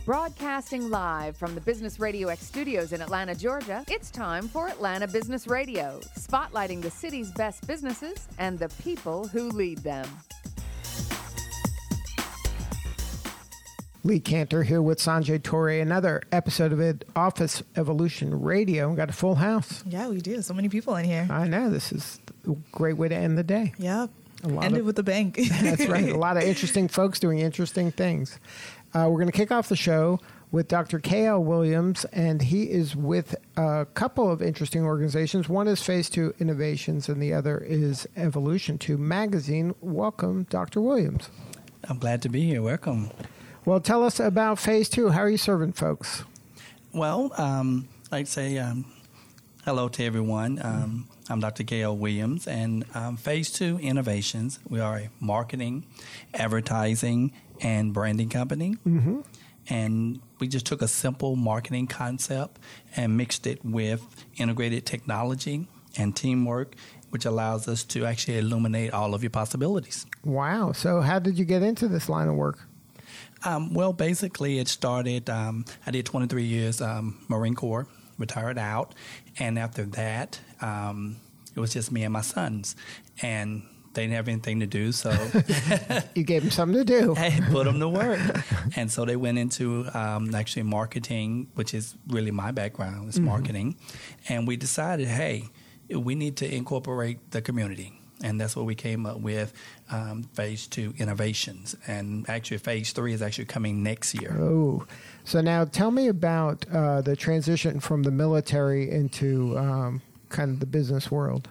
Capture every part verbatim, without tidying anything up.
Broadcasting live from the Business Radio X studios in Atlanta, Georgia, it's time for Atlanta Business Radio, spotlighting the city's best businesses and the people who lead them. Lee Cantor here with Sanjay Torre, another episode of it, Office Evolution Radio. We got a full house. Yeah, we do. So many people in here. I know. This is a great way to end the day. Yep. End it with a bang. That's right. A lot of interesting folks doing interesting things. Uh, we're going to kick off the show with Doctor K L Williams, and he is with a couple of interesting organizations. One is Phase Two Innovations, and the other is Evolution Two Magazine. Welcome, Doctor Williams. I'm glad to be here. Welcome. Well, tell us about Phase Two. How are you serving folks? Well, um, I'd say um, hello to everyone. Um, I'm Doctor K L Williams, and um, Phase Two Innovations. We are a marketing, advertising, and branding company. Mm-hmm. And we just took a simple marketing concept and mixed it with integrated technology and teamwork, which allows us to actually illuminate all of your possibilities. Wow. So how did you get into this line of work? Um, well, basically, it started, um, I did twenty-three years um, Marine Corps, retired out. And after that, um, it was just me and my sons. And they didn't have anything to do, so you gave them something to do. I put them to work. And so they went into um, actually marketing, which is really my background, is mm-hmm. marketing. And we decided, hey, we need to incorporate the community. And that's what we came up with, um, Phase Two Innovations. And actually, Phase Three is actually coming next year. Oh, so now tell me about uh, the transition from the military into um, kind of the business world.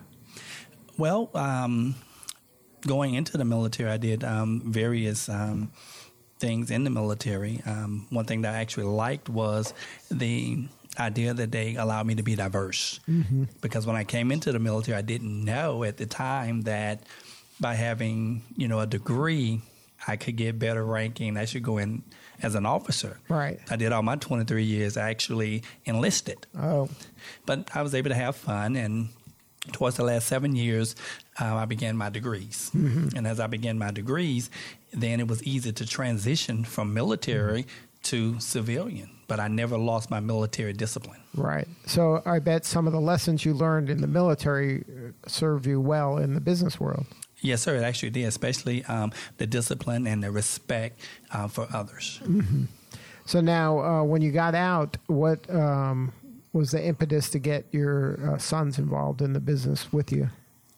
Well, um, going into the military, I did um, various um, things in the military. Um, one thing that I actually liked was the idea that they allowed me to be diverse. Mm-hmm. Because when I came into the military, I didn't know at the time that by having, you know, a degree, I could get better ranking. I should go in as an officer. Right. I did all my twenty-three years actually enlisted. Oh. But I was able to have fun, and towards the last seven years, uh, I began my degrees. Mm-hmm. And as I began my degrees, then it was easy to transition from military mm-hmm. to civilian. But I never lost my military discipline. Right. So I bet some of the lessons you learned in the military served you well in the business world. Yes, sir. It actually did, especially um, the discipline and the respect uh, for others. Mm-hmm. So now uh, when you got out, what um, was the impetus to get your uh, sons involved in the business with you?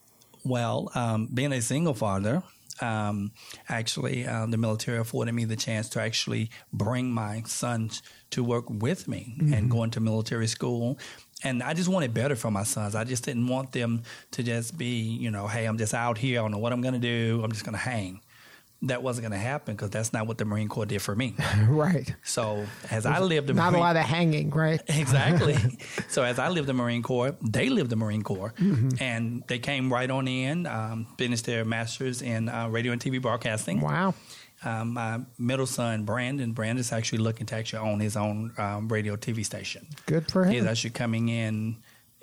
Well, um, being a single father, Um, actually, uh, the military afforded me the chance to actually bring my sons to work with me mm-hmm. and go into military school. And I just wanted better for my sons. I just didn't want them to just be, you know, hey, I'm just out here. I don't know what I'm going to do. I'm just going to hang. That wasn't going to happen because that's not what the Marine Corps did for me. Right. So as There's I lived the not Marine, a lot of hanging, right? Exactly. So as I lived the Marine Corps, they lived the Marine Corps, mm-hmm. and they came right on in, um, finished their masters in uh, radio and T V broadcasting. Wow. Um, my middle son, Brandon, Brandon is actually looking to actually own his own um, radio T V station. Good for him. He's actually coming in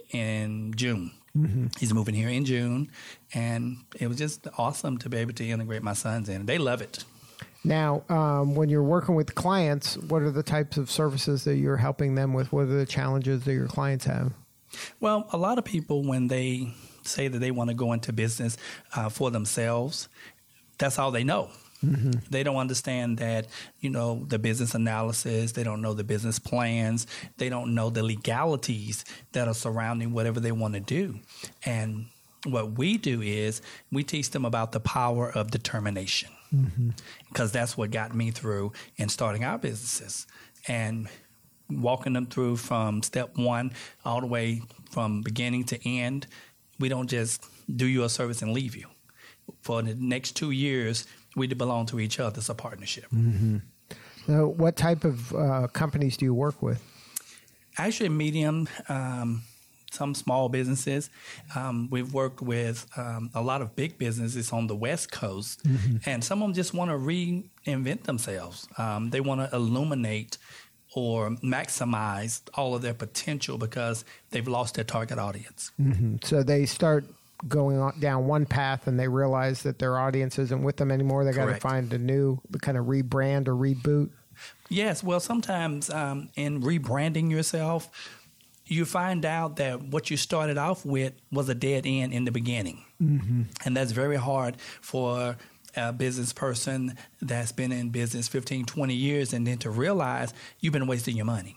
in June. Mm-hmm. He's moving here in June, and it was just awesome to be able to integrate my sons in. They love it. Now, um, when you're working with clients, what are the types of services that you're helping them with? What are the challenges that your clients have? Well, a lot of people, when they say that they want to go into business uh, for themselves, that's all they know. Mm-hmm. They don't understand that, you know, the business analysis. They don't know the business plans. They don't know the legalities that are surrounding whatever they want to do. And what we do is we teach them about the power of determination, because mm-hmm. that's what got me through in starting our businesses and walking them through from step one all the way from beginning to end. We don't just do you a service and leave you. For the next two years, we belong to each other. It's a partnership. Mm-hmm. So what type of uh, companies do you work with? Actually, medium, um, some small businesses. Um, we've worked with um, a lot of big businesses on the West Coast, mm-hmm. and some of them just want to reinvent themselves. Um, they want to illuminate or maximize all of their potential because they've lost their target audience. Mm-hmm. So they start going on, down one path, and they realize that their audience isn't with them anymore. They got to find a new kind of rebrand or reboot. Yes. Well, sometimes um, in rebranding yourself, you find out that what you started off with was a dead end in the beginning. Mm-hmm. And that's very hard for a business person that's been in business fifteen, twenty years and then to realize you've been wasting your money.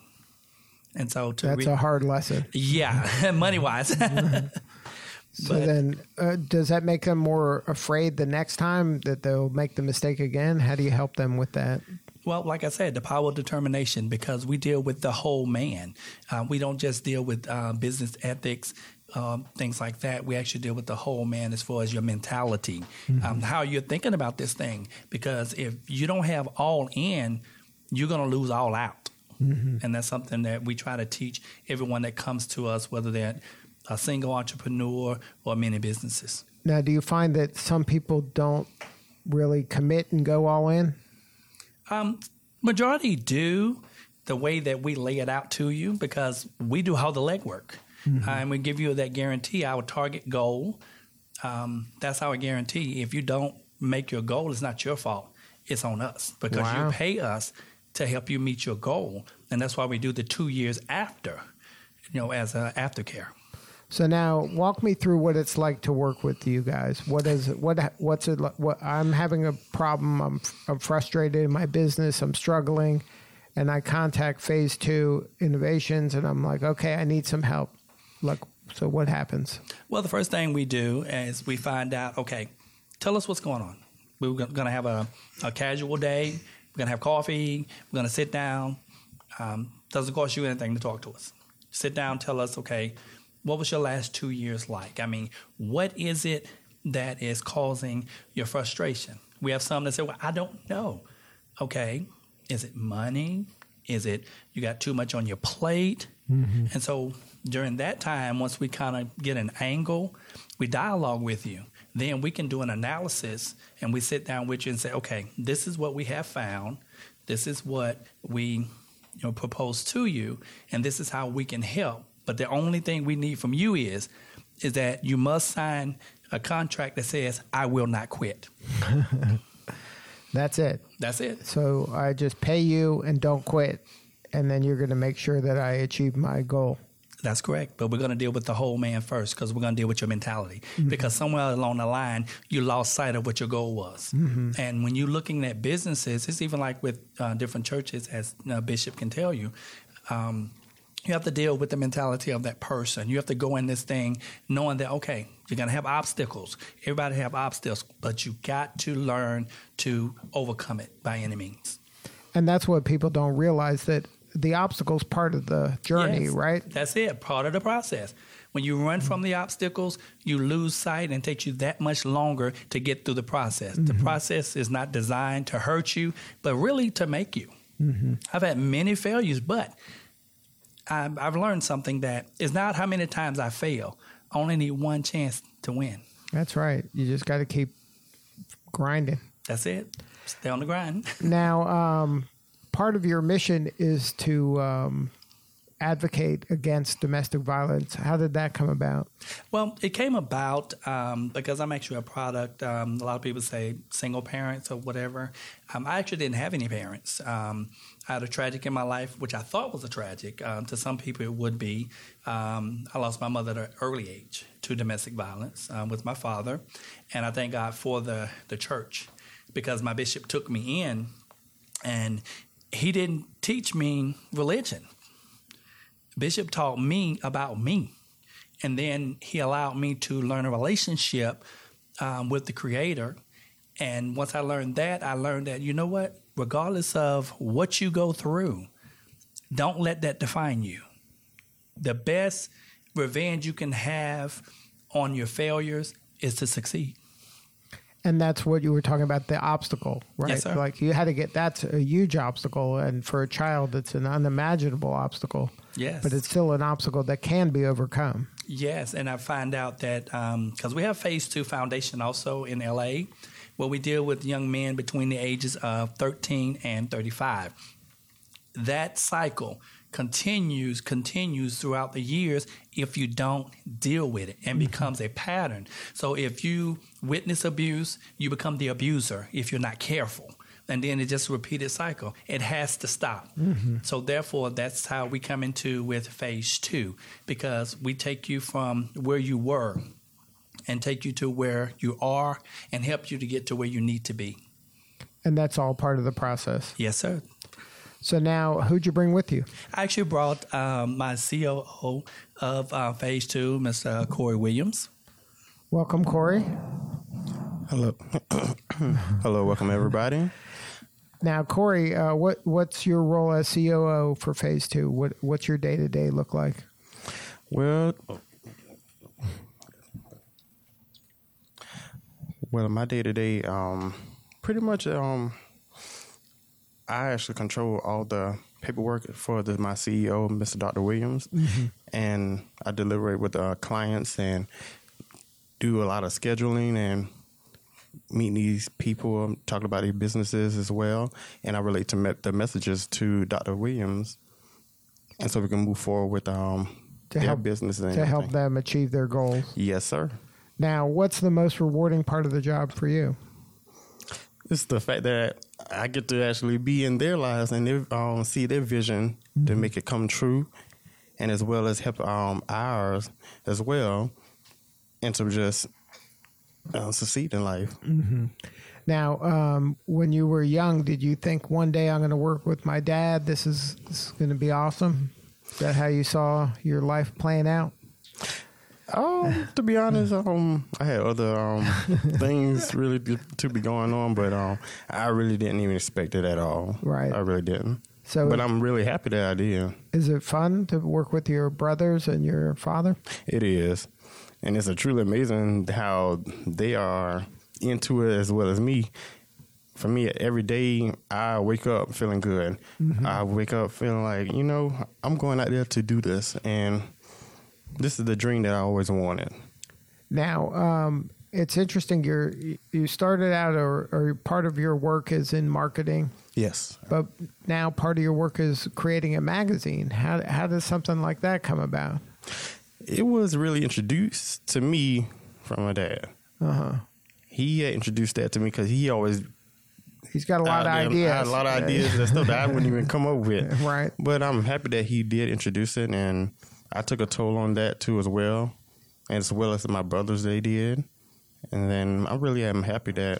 And so to That's re- a hard lesson. Yeah, money-wise. Mm-hmm. So but, then uh, does that make them more afraid the next time that they'll make the mistake again? How do you help them with that? Well, like I said, the power of determination, because we deal with the whole man. Uh, we don't just deal with uh, business ethics, um, things like that. We actually deal with the whole man as far as your mentality, mm-hmm. um, how you're thinking about this thing. Because if you don't have all in, you're going to lose all out. Mm-hmm. And that's something that we try to teach everyone that comes to us, whether they're a single entrepreneur or many businesses. Now, do you find that some people don't really commit and go all in? Um, majority do, the way that we lay it out to you, because we do all the legwork. Mm-hmm. Uh, and we give you that guarantee, our target goal. Um, that's our guarantee. If you don't make your goal, it's not your fault. It's on us, because wow. you pay us to help you meet your goal. And that's why we do the two years after, you know, as a aftercare. So now, walk me through what it's like to work with you guys. What is it? What what's it like? What, I'm having a problem. I'm I'm frustrated in my business. I'm struggling, and I contact Phase Two Innovations, and I'm like, okay, I need some help. Like, so what happens? Well, the first thing we do is we find out. Okay, tell us what's going on. We're going to have a, a casual day. We're going to have coffee. We're going to sit down. Um, doesn't cost you anything to talk to us. Sit down. Tell us. Okay. What was your last two years like? I mean, what is it that is causing your frustration? We have some that say, well, I don't know. Okay, is it money? Is it you got too much on your plate? Mm-hmm. And so during that time, once we kind of get an angle, we dialogue with you. Then we can do an analysis, and we sit down with you and say, okay, this is what we have found. This is what we you know, propose to you, and this is how we can help. But the only thing we need from you is, is that you must sign a contract that says, I will not quit. That's it. That's it. So I just pay you and don't quit, and then you're going to make sure that I achieve my goal. That's correct. But we're going to deal with the whole man first, because we're going to deal with your mentality. Mm-hmm. Because somewhere along the line, you lost sight of what your goal was. Mm-hmm. And when you're looking at businesses, it's even like with uh, different churches, as uh, Bishop can tell you, um, you have to deal with the mentality of that person. You have to go in this thing knowing that, okay, you're going to have obstacles. Everybody have obstacles, but you got to learn to overcome it by any means. And that's what people don't realize, that the obstacle's part of the journey, yes, right? That's it, part of the process. When you run mm-hmm. from the obstacles, you lose sight, and it takes you that much longer to get through the process. Mm-hmm. The process is not designed to hurt you, but really to make you. Mm-hmm. I've had many failures, but I've learned something, that is not how many times I fail. I only need one chance to win. That's right. You just got to keep grinding. That's it. Stay on the grind. Now, um, part of your mission is to um, advocate against domestic violence. How did that come about? Well, it came about um, because I'm actually a product. Um, a lot of people say single parents or whatever. Um, I actually didn't have any parents. Um, I had a tragic in my life, which I thought was a tragic. Um, to some people, it would be. Um, I lost my mother at an early age to domestic violence um, with my father. And I thank God for the, the church, because my bishop took me in, and he didn't teach me religion. Bishop taught me about me. And then he allowed me to learn a relationship um, with the Creator. And once I learned that, I learned that, you know what? Regardless of what you go through, don't let that define you. The best revenge you can have on your failures is to succeed. And that's what you were talking about, the obstacle, right? Yes, sir. Like you had to get, that's a huge obstacle. And for a child, it's an unimaginable obstacle. Yes. But it's still an obstacle that can be overcome. Yes. And I find out that, because um, we have Phase Two Foundation also in L A, where we deal with young men between the ages of thirteen and thirty-five. That cycle continues, continues throughout the years if you don't deal with it, and mm-hmm. becomes a pattern. So if you witness abuse, you become the abuser if you're not careful. and then it just a repeated cycle. It has to stop. Mm-hmm. So therefore, that's how we come into with phase two, because we take you from where you were and take you to where you are and help you to get to where you need to be. And that's all part of the process? Yes, sir. So now, who'd you bring with you? I actually brought um, my C O O of uh, phase two, Mister Corey Williams. Welcome, Corey. Hello. Hello, welcome everybody. Now, Corey, uh, what what's your role as C O O for phase two? What what's your day to day look like? Well, well, my day to day, um, pretty much, um, I actually control all the paperwork for the, my C E O, Mister Doctor Williams, mm-hmm. and I deliberate with uh, clients and do a lot of scheduling and meeting these people, talking about their businesses as well, and I relate to me- the messages to Doctor Williams, and so we can move forward with um, to their help, business and to everything. help them achieve their goals. Yes, sir. Now, what's the most rewarding part of the job for you? It's the fact that I get to actually be in their lives and they, um, see their vision mm-hmm. to make it come true, and as well as help um, ours as well, and to just uh, succeed in life. Mm-hmm. Now, um, when you were young, did you think one day I'm going to work with my dad? This is, this is going to be awesome. Is that how you saw your life playing out? Um, to be honest, um, I had other um, things really to, to be going on, but um, I really didn't even expect it at all. Right. I really didn't. So, but I'm really happy that I did. Is it fun to work with your brothers and your father? It is. And it's a truly amazing how they are into it as well as me. For me, every day I wake up feeling good. Mm-hmm. I wake up feeling like, you know, I'm going out there to do this, and this is the dream that I always wanted. Now, um, it's interesting. You're, you started out, or, or part of your work is in marketing. Yes. But now part of your work is creating a magazine. How how does something like that come about? It was really introduced to me from my dad. Uh-huh. He had introduced that to me because he always... He's got a lot of there, ideas. I had a lot of ideas and stuff that I wouldn't even come up with. Right. But I'm happy that he did introduce it, and I took a toll on that too as well, and as well as my brothers, they did. And then I really am happy that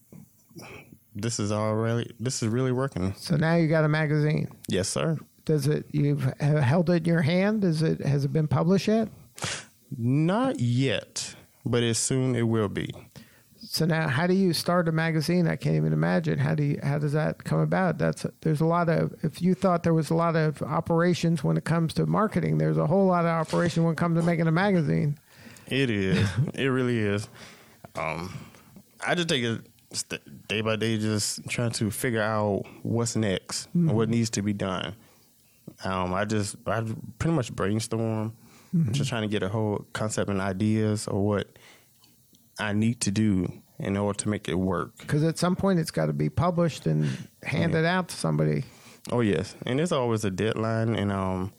this is already, this is really working. So now you got a magazine. Yes, sir. Does it, you've held it in your hand? Is it, has it been published yet? Not yet, but as soon it will be. So now, how do you start a magazine? I can't even imagine. How do you, how does that come about? That's there's a lot of. If you thought there was a lot of operations when it comes to marketing, there's a whole lot of operation when it comes to making a magazine. It is. It really is. Um, I just take it day by day, just trying to figure out what's next, mm-hmm. and what needs to be done. Um, I just I pretty much brainstorm, mm-hmm. just trying to get a whole concept and ideas of what I need to do in order to make it work. Because at some point it's got to be published and handed yeah. out to somebody. Oh, yes. And there's always a deadline, and um,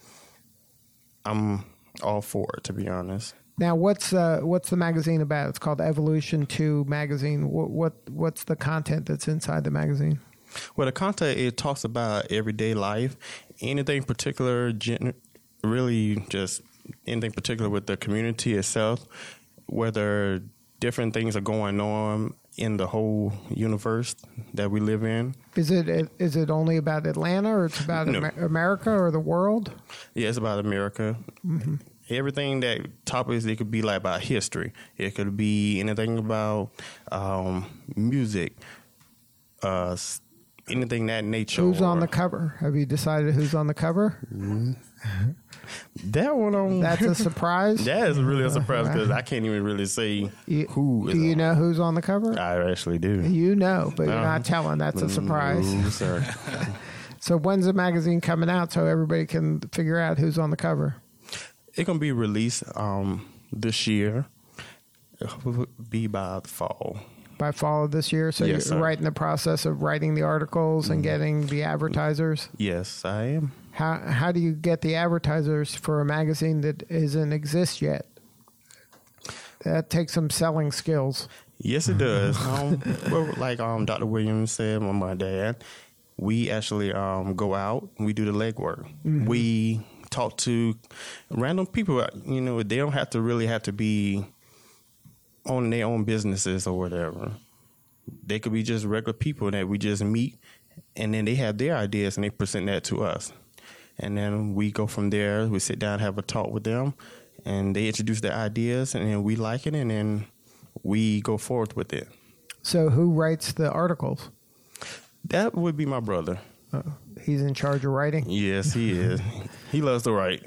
I'm all for it, to be honest. Now, what's uh, what's the magazine about? It's called Evolution two Magazine. What, what What's the content that's inside the magazine? Well, the content, it talks about everyday life, anything particular, gen- really just anything particular with the community itself, whether different things are going on in the whole universe that we live in. Is it is it only about Atlanta, or it's about no. Amer- America or the world? Yeah, it's about America. Mm-hmm. Everything that topics, it could be like about history. It could be anything about um, music, uh, anything that nature. Who's or, on the cover? Have you decided who's on the cover? Mm-hmm. That one on That's a surprise. That is really a surprise because I can't even really say you, who is do you on. know who's on the cover? I actually do. You know, but you're um, not telling. That's a surprise. No, sir. So when's the magazine coming out so everybody can figure out who's on the cover? It's going to be released um, this year. It will be by the fall. By fall of this year? So yes, you're sir. right in the process of writing the articles and mm-hmm. getting the advertisers? Yes, I am. How how do you get the advertisers for a magazine that doesn't exist yet? That takes some selling skills. Yes, it does. um, well, like um, Doctor Williams said, well, my dad, we actually um, go out and we do the legwork. Mm-hmm. We talk to random people. You know, they don't have to really have to be on their own businesses or whatever. They could be just regular people that we just meet, and then they have their ideas and they present that to us. And then we go from there. We sit down, have a talk with them, and they introduce their ideas, and then we like it, and then we go forward with it. So who writes the articles? That would be my brother. Uh, he's in charge of writing? Yes, he is. He loves to write.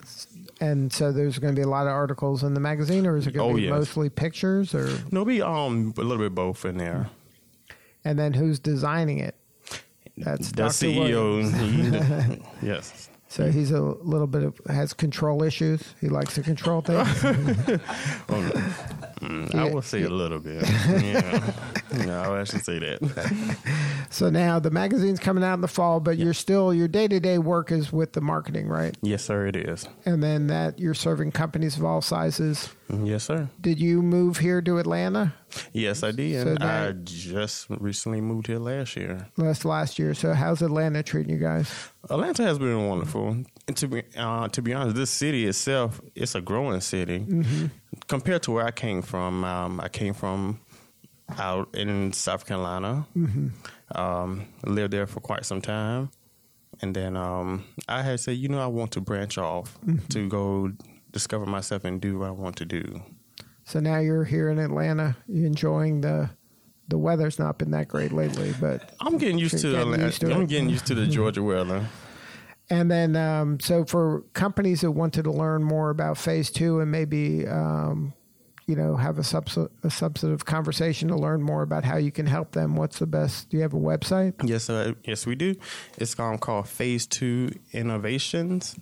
And so there's going to be a lot of articles in the magazine, or is it going to oh, be yes. mostly pictures? Or No, be um a little bit both in there. And then who's designing it? That's the Doctor C E O. Williams. Yes. So he's a little bit of has control issues. He likes to control things. well, mm, I will say a little bit. Yeah. No, I should say that. So now the magazine's coming out in the fall, but yeah. you're still your day to day work is with the marketing, right? Yes, sir. It is. And then that you're serving companies of all sizes. Yes, sir. Did you move here to Atlanta? Yes, I did. So and that, I just recently moved here last year. Last last year. So how's Atlanta treating you guys? Atlanta has been wonderful. And to be uh, to be honest, this city itself, it's a growing city. Mm-hmm. Compared to where I came from, um, I came from out in South Carolina. Mm-hmm. Um, lived there for quite some time. And then um, I had said, you know, I want to branch off mm-hmm. to go discover myself and do what I want to do. So now you're here in Atlanta. You enjoying the the weather's not been that great lately, but I'm getting used to getting Atlanta. Used to I'm it. getting used to the Georgia weather. And then, um, so for companies that wanted to learn more about Phase Two and maybe, um, you know, have a, subs- a substantive conversation to learn more about how you can help them, what's the best? Do you have a website? Yes, uh, yes, we do. It's um, called Phase Two Innovations.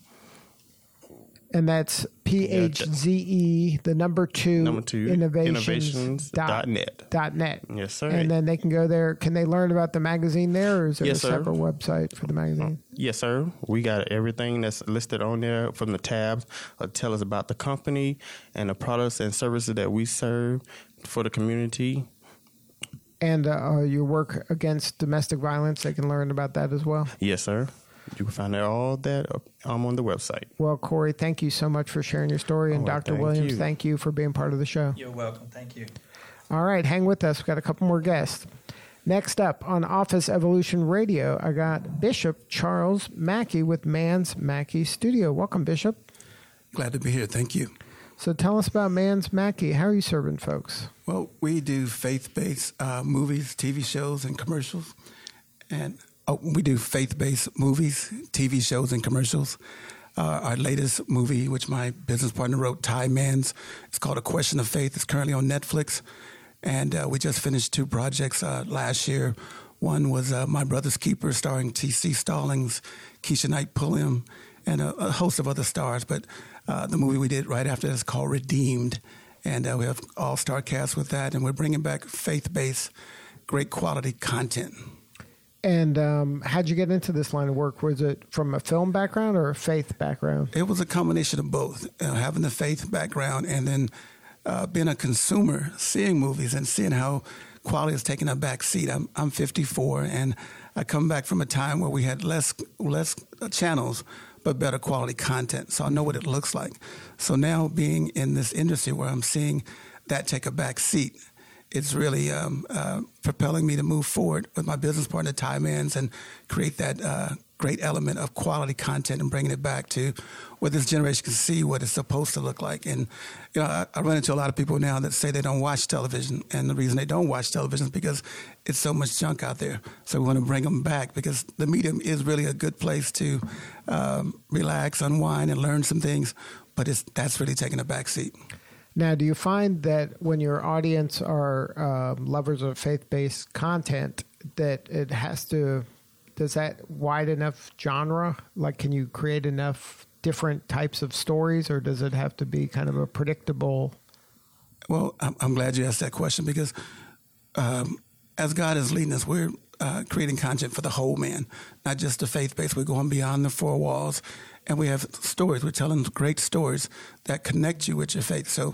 And that's P H Z E, the number two, number two innovations, innovations dot, dot net. Dot net. Yes, sir. And then they can go there. Can they learn about the magazine there, or is there yes, a sir. separate website for the magazine? Yes, sir. We got everything that's listed on there from the tabs. Uh, tell us about the company and the products and services that we serve for the community. And uh, your work against domestic violence, they can learn about that as well? Yes, sir. You can find out all that um, on the website. Well, Corey, thank you so much for sharing your story. And oh, Doctor thank Williams, you. thank you for being part of the show. You're welcome. Thank you. All right, hang with us. We've got a couple more guests. Next up on Office Evolution Radio, I got Bishop Charles Mackey with Mans Mackey Studio. Welcome, Bishop. Glad to be here. Thank you. So tell us about Mans Mackey. How are you serving folks? Well, we do faith-based uh, movies, T V shows, and commercials. And oh, we do faith-based movies, T V shows, and commercials. Uh, our latest movie, which my business partner wrote, Ty Mans, it's called A Question of Faith. It's currently on Netflix. And uh, we just finished two projects uh, last year. One was uh, My Brother's Keeper, starring T C Stallings, Keisha Knight Pulliam, and a, a host of other stars. But uh, the movie we did right after is called Redeemed. And uh, we have all-star cast with that. And we're bringing back faith-based, great quality content. And um, how'd you get into this line of work? Was it from a film background or a faith background? It was a combination of both, uh, having the faith background and then uh, being a consumer, seeing movies and seeing how quality is taking a back seat. I'm, I'm fifty-four, and I come back from a time where we had less less channels, but better quality content. So I know what it looks like. So now being in this industry where I'm seeing that take a back seat, it's really um, uh, propelling me to move forward with my business partner, Ty Mans, and create that uh, great element of quality content and bringing it back to where this generation can see what it's supposed to look like. And, you know, I, I run into a lot of people now that say they don't watch television. And the reason they don't watch television is because it's so much junk out there. So we want to bring them back because the medium is really a good place to um, relax, unwind, and learn some things. But it's, that's really taking a back seat. Now, do you find that when your audience are um, lovers of faith-based content, that it has to, does that wide enough genre? Like, can you create enough different types of stories, or does it have to be kind of a predictable? Well, I'm, I'm glad you asked that question because um, as God is leading us, we're uh, creating content for the whole man, not just the faith-based. We're going beyond the four walls. And we have stories. We're telling great stories that connect you with your faith. So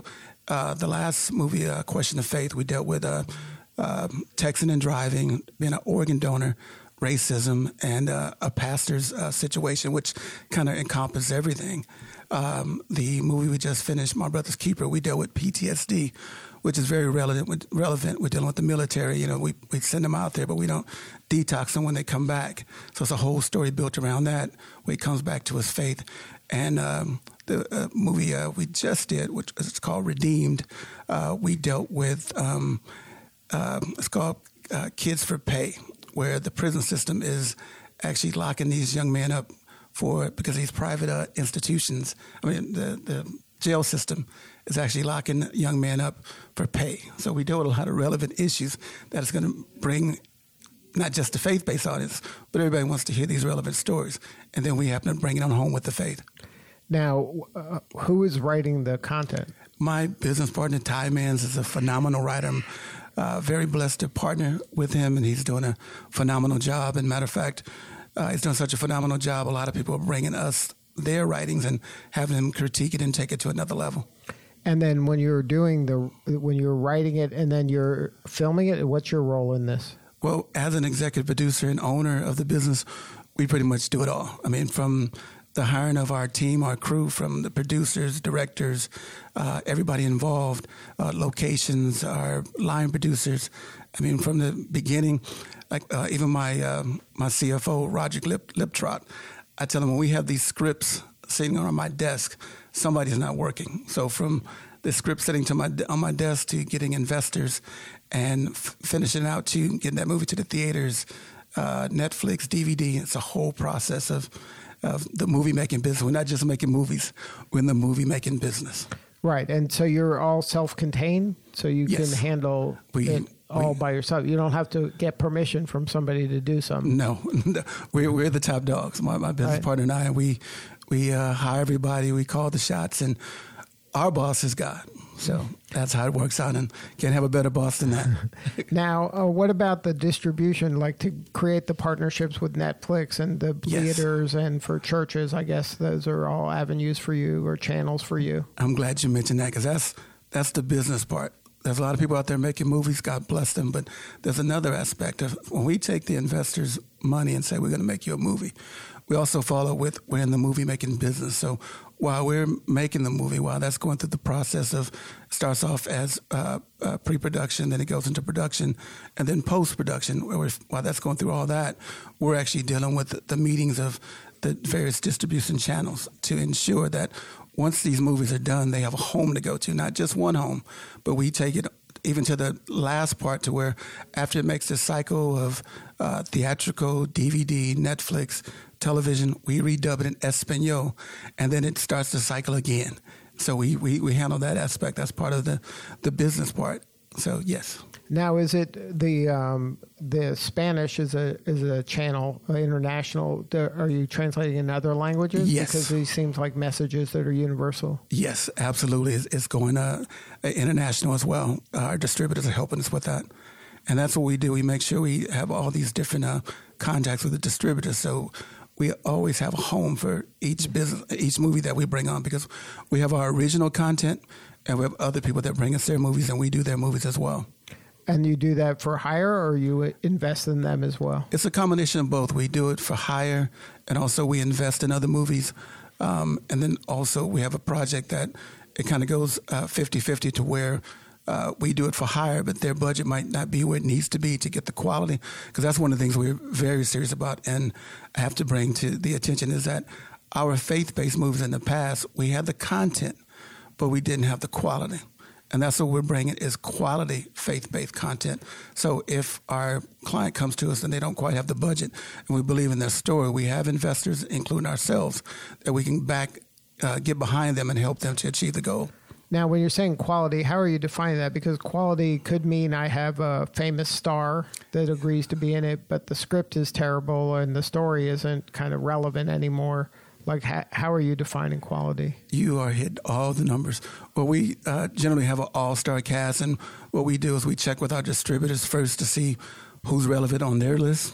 uh, the last movie, uh, Question of Faith, we dealt with uh, uh, texting and driving, being an organ donor, racism, and uh, a pastor's uh, situation, which kind of encompasses everything. Um, the movie we just finished, My Brother's Keeper, we dealt with P T S D, which is very relevant. Relevant. We're dealing with the military. You know, we, we send them out there, but we don't detox them when they come back. So it's a whole story built around that, where he comes back to his faith. And um, the uh, movie uh, we just did, which is called Redeemed, uh, we dealt with, um, uh, it's called uh, Kids for Pay, where the prison system is actually locking these young men up for, because these private uh, institutions, I mean, the, the jail system is actually locking young men up for pay. So we deal with a lot of relevant issues that is going to bring not just the faith-based audience, but everybody wants to hear these relevant stories. And then we happen to bring it on home with the faith. Now, uh, who is writing the content? My business partner, Ty Mans, is a phenomenal writer. I'm uh, very blessed to partner with him, and he's doing a phenomenal job. And matter of fact, uh, he's doing such a phenomenal job, a lot of people are bringing us their writings and having them critique it and take it to another level. And then when you're doing the, when you're writing it and then you're filming it, what's your role in this? Well, as an executive producer and owner of the business, we pretty much do it all. I mean, from the hiring of our team, our crew, from the producers, directors, uh, everybody involved, uh, locations, our line producers. I mean, from the beginning, like uh, even my uh, my C F O, Roger Lip, Liptrot, I tell him when we have these scripts sitting on my desk, somebody's not working. So from the script sitting to my on my desk to getting investors and f- finishing out to getting that movie to the theaters, uh, Netflix, D V D, it's a whole process of of the movie making business. We're not just making movies, we're in the movie making business. Right. And so you're all self-contained, so you Yes. can handle We- it all we- by yourself. You don't have to get permission from somebody to do something. No, we're we're the top dogs. My my business Right. partner and I, and we we uh, hire everybody. We call the shots, and our boss is God. So that's how it works out, and can't have a better boss than that. Now, uh, what about the distribution, like to create the partnerships with Netflix and the Yes. theaters and for churches? I guess those are all avenues for you or channels for you. I'm glad you mentioned that, because that's that's the business part. There's a lot of people out there making movies. God bless them. But there's another aspect of when we take the investors' money and say we're going to make you a movie, we also follow with we're in the movie making business. So while we're making the movie, while that's going through the process of starts off as uh, uh, pre-production, then it goes into production, and then post-production, where we're, while that's going through all that, we're actually dealing with the, the meetings of the various distribution channels to ensure that once these movies are done, they have a home to go to, not just one home, but we take it even to the last part to where after it makes this cycle of uh, theatrical, D V D, Netflix, television, we redub it in Espanol, and then it starts the cycle again. So we, we, we handle that aspect. That's part of the, the business part. So, yes. Now, is it the um, the Spanish is a is a channel uh, international? Are you translating in other languages? Yes. Because these seems like messages that are universal. Yes, absolutely. It's, it's going uh, international as well. Our distributors are helping us with that. And that's what we do. We make sure we have all these different uh, contacts with the distributors. So we always have a home for each business, each movie that we bring on, because we have our original content and we have other people that bring us their movies and we do their movies as well. And you do that for hire, or you invest in them as well? It's a combination of both. We do it for hire, and also we invest in other movies. Um, and then also we have a project that it kind of goes uh, fifty-fifty to where uh, we do it for hire, but their budget might not be where it needs to be to get the quality. Because that's one of the things we're very serious about, and I have to bring to the attention is that our faith-based movies in the past, we had the content, but we didn't have the quality. And that's what we're bringing is quality faith-based content. So if our client comes to us and they don't quite have the budget and we believe in their story, we have investors, including ourselves, that we can back, uh, get behind them and help them to achieve the goal. Now, when you're saying quality, how are you defining that? Because quality could mean I have a famous star that agrees to be in it, but the script is terrible and the story isn't kind of relevant anymore. Like, how, how are you defining quality? You are hitting all the numbers. Well, we uh, generally have an all-star cast, and what we do is we check with our distributors first to see who's relevant on their list.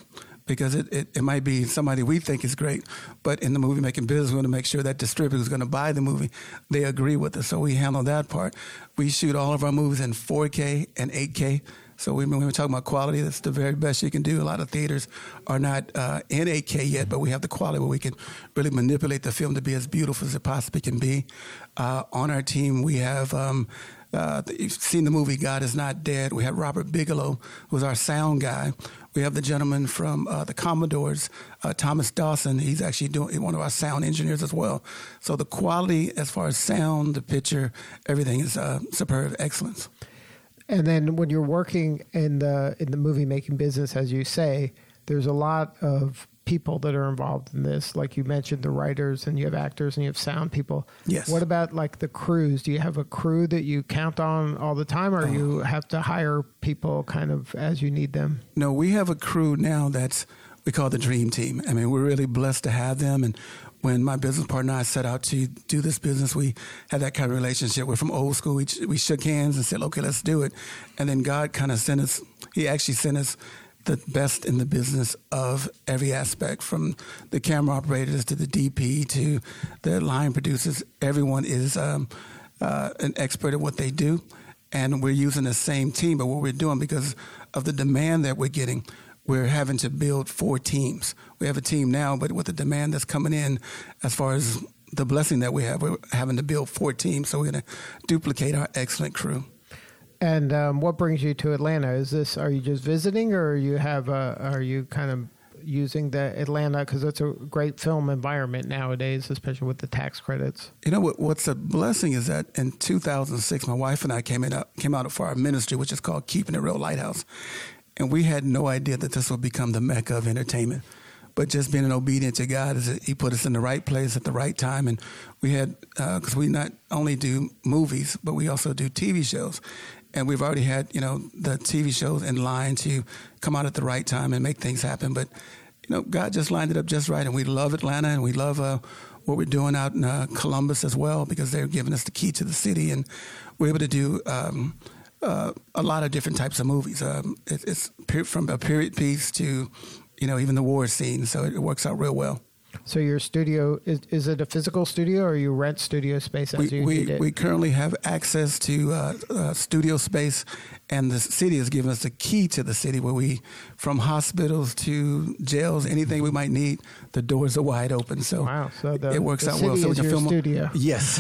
because it, it, it might be somebody we think is great, but in the movie making business, we want to make sure that distributor who's going to buy the movie, they agree with us. So we handle that part. We shoot all of our movies in four K and eight K. So we, when we're talking about quality, that's the very best you can do. A lot of theaters are not uh, in eight K yet, but we have the quality where we can really manipulate the film to be as beautiful as it possibly can be. Uh, on our team, we have, um, uh, you've seen the movie God Is Not Dead. We have Robert Bigelow, who's our sound guy. We have the gentleman from uh, the Commodores, uh, Thomas Dawson. He's actually doing one of our sound engineers as well. So the quality as far as sound, the picture, everything is uh, superb excellence. And then when you're working in the in the movie making business, as you say, there's a lot of people that are involved in this. Like you mentioned, the writers, and you have actors, and you have sound people. Yes. What about like the crews? Do you have a crew that you count on all the time, or oh. you have to hire people kind of as you need them? No, we have a crew now that's we call the Dream Team. I mean, we're really blessed to have them. And when my business partner and I set out to do this business, we had that kind of relationship. We're from old school. We, we shook hands and said, okay, let's do it. And then God kind of sent us, he actually sent us the best in the business of every aspect, from the camera operators to the D P to the line producers. Everyone is um, uh, an expert at what they do. And we're using the same team, but what we're doing, because of the demand that we're getting, we're having to build four teams. We have a team now, but with the demand that's coming in, as far as the blessing that we have, we're having to build four teams. So we're going to duplicate our excellent crew. And um, what brings you to Atlanta? Is this, are you just visiting, or you have, a, are you kind of using the Atlanta, because it's a great film environment nowadays, especially with the tax credits? You know what? What's a blessing is that in two thousand six, my wife and I came in, came out for our ministry, which is called Keeping It Real Lighthouse. And we had no idea that this would become the mecca of entertainment. But just being an obedient to God, is he put us in the right place at the right time. And we had, because uh, we not only do movies, but we also do T V shows. And we've already had, you know, the T V shows in line to come out at the right time and make things happen. But, you know, God just lined it up just right. And we love Atlanta, and we love uh, what we're doing out in uh, Columbus as well, because they're giving us the key to the city. And we're able to do um, Uh, a lot of different types of movies. Um, it, it's per- from a period piece to, you know, even the war scene. So it, it works out real well. So your studio, is is it a physical studio, or you rent studio space as we, you we, need it? We currently have access to uh, uh, studio space, and the city has given us the key to the city, where we, from hospitals to jails, anything we might need, the doors are wide open. So, wow, so the, it works the out city well. So is we can your film studio. Yes.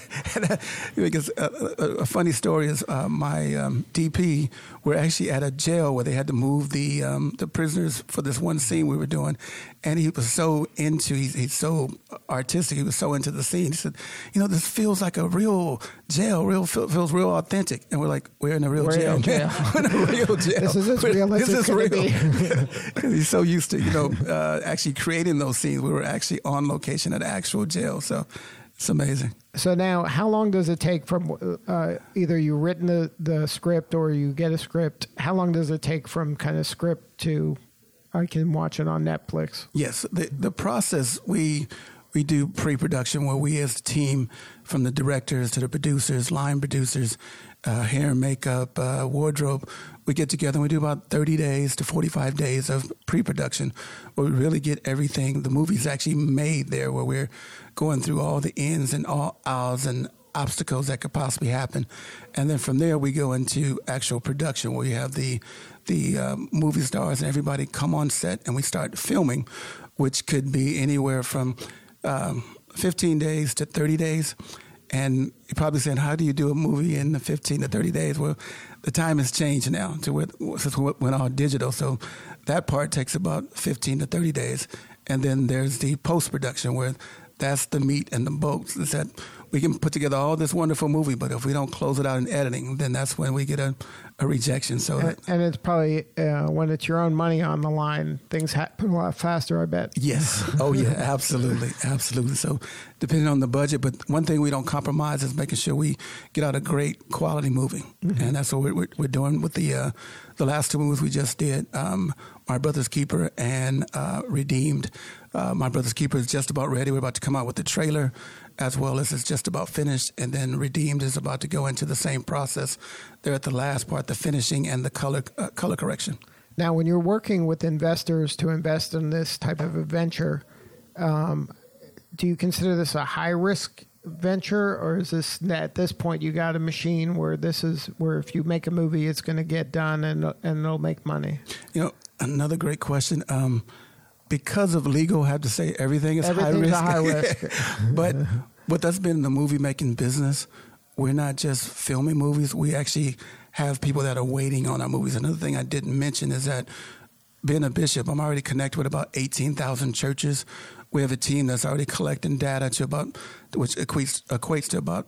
Because a, a, a funny story is uh, my um, D P, we're actually at a jail where they had to move the um, the prisoners for this one scene we were doing. And he was so into, he's, he's so artistic, he was so into the scene. He said, you know, this feels like a real jail, real feels real authentic. And we're like, we're in a real we're jail. In jail. We're in a real jail. This is as real as this it's is going real. to be. He's so used to, you know, uh, actually creating those scenes. We were actually on location at actual jail. So it's amazing. So now, how long does it take from uh, either you written the, the script or you get a script? How long does it take from kind of script to I can watch it on Netflix? Yes, the the process, we we do pre-production where we as a team, from the directors to the producers, line producers, uh, hair and makeup, uh, wardrobe, we get together and we do about thirty days to forty-five days of pre-production where we really get everything. The movie's actually made there, where we're going through all the ins and all outs and obstacles that could possibly happen. And then from there, we go into actual production where you have the the uh, movie stars and everybody come on set, and we start filming, which could be anywhere from um, fifteen days to thirty days. And you're probably saying, how do you do a movie in fifteen to thirty days? Well, the time has changed now to where, since we went all digital. So that part takes about fifteen to thirty days. And then there's the post-production, where that's the meat and the bones. It's that we can put together all this wonderful movie, but if we don't close it out in editing, then that's when we get a, a rejection. So, and, that, and it's probably uh, when it's your own money on the line, things happen a lot faster, I bet. Yes. Oh, yeah, absolutely. Absolutely. So depending on the budget, but one thing we don't compromise is making sure we get out a great quality movie. Mm-hmm. And that's what we're, we're, we're doing with the uh, the last two movies we just did, um, My Brother's Keeper and uh, Redeemed. Uh, My Brother's Keeper is just about ready. We're about to come out with the trailer, as well as it's just about finished. And then Redeemed is about to go into the same process. They're at the last part, the finishing and the color uh, color correction. Now, when you're working with investors to invest in this type of a venture, um, do you consider this a high-risk venture, or is this at this point you got a machine where this is where if you make a movie, it's going to get done and and it'll make money? You know, another great question. Um, because of legal, I have to say everything is high risk. A high risk. But with us being in the movie making business, we're not just filming movies. We actually have people that are waiting on our movies. Another thing I didn't mention is that being a bishop, I'm already connected with about eighteen thousand churches. We have a team that's already collecting data to about, which equates, equates to about